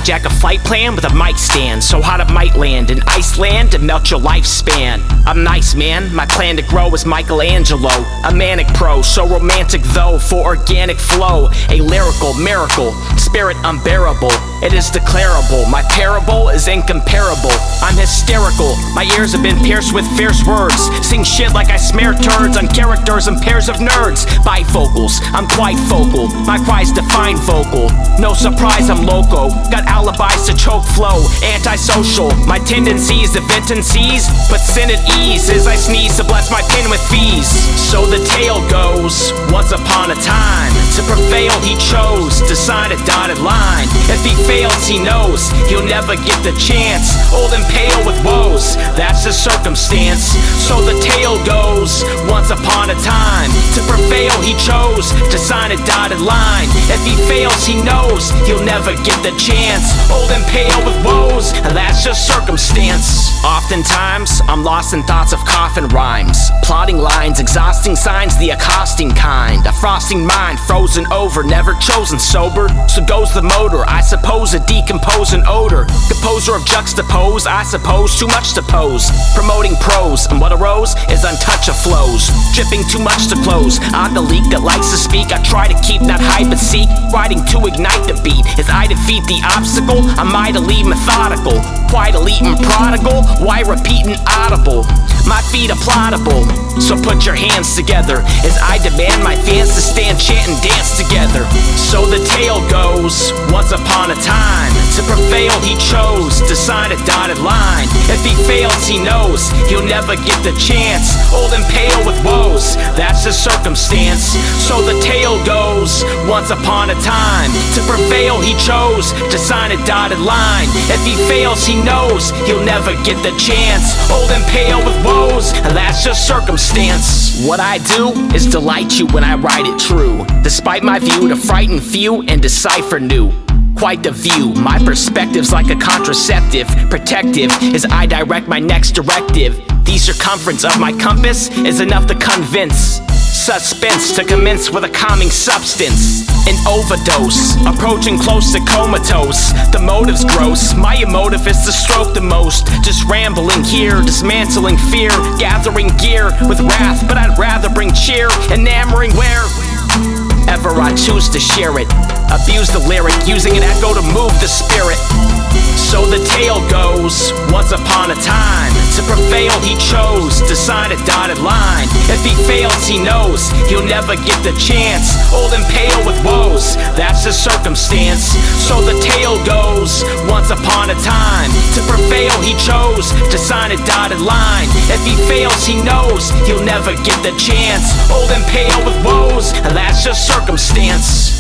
hijack a flight plan with a mic stand. So hot it might land in Iceland and melt your lifespan. I'm nice, man, my plan to grow is Michelangelo. A manic pro, so romantic though, for organic flow. A lyrical miracle, spirit unbearable. It is declarable, my parable is incomparable. I'm hysterical, my ears have been pierced with fierce words. Sing shit like I smear turds on characters and pairs of nerds. Bifocals, I'm quite focal, my cries define vocal. No surprise I'm loco, got alibis to choke flow. Antisocial, my tendencies to vent and seize, but sin at ease as I sneeze to bless my pen with fees. So the tale goes, once upon a time, to prevail he chose to sign a dotted line. If he fails he knows he'll never get the chance. Old and pale with woes, that's the circumstance. So the tale goes, once upon a time, to prevail he chose to sign a dotted line. If he fails he knows he'll never get the chance. Old and pale with woes, that's just circumstance. Oftentimes I'm lost in thoughts of coffin rhymes, plotting lines, exhausting signs, the accosting kind. A frosting mind, frozen over, never chosen sober. So goes the motor, I suppose a decomposing odor. Composer of juxtapose, I suppose too much to pose. Promoting prose, and what arose is untouched of flows. Dripping too much to close, I'm the leak that likes to speak. I try to keep that hype but seek, writing to ignite the beat. As I defeat the obstacle, I'm mightily methodical. Quite elite and prodigal, why repeat an audible? My feet are plottable, so put your hands together as I demand my fans to stand, chant, and dance together. So the tale goes, once upon a time, to prevail he chose to sign a dotted line. If he fails he knows he'll never get the chance. Old and pale with woes, that's the circumstance. So the tale goes, once upon a time, to prevail he chose to sign a dotted line. If he fails he knows he'll never get the chance. Old and pale with woes, that's just circumstance. What I do is delight you when I write it true, despite my view to frighten few and decipher new. Quite the view, my perspective's like a contraceptive, protective as I direct my next directive. The circumference of my compass is enough to convince. Suspense to commence with a calming substance. An overdose, approaching close to comatose. The motive's gross, my emotive is to stroke the most. Just rambling here, dismantling fear, gathering gear with wrath, but I'd rather bring cheer, enamoring wherever I choose to share it. Abuse the lyric, using an echo to move the spirit. So the tale goes, once upon a time, to prevail he chose to sign a dotted line. If he fails he knows he'll never get the chance. Old and pale with woes, that's the circumstance. So the tale goes, once upon a time, to prevail he chose to sign a dotted line. If he fails he knows he'll never get the chance. Old and pale with woes, that's just circumstance.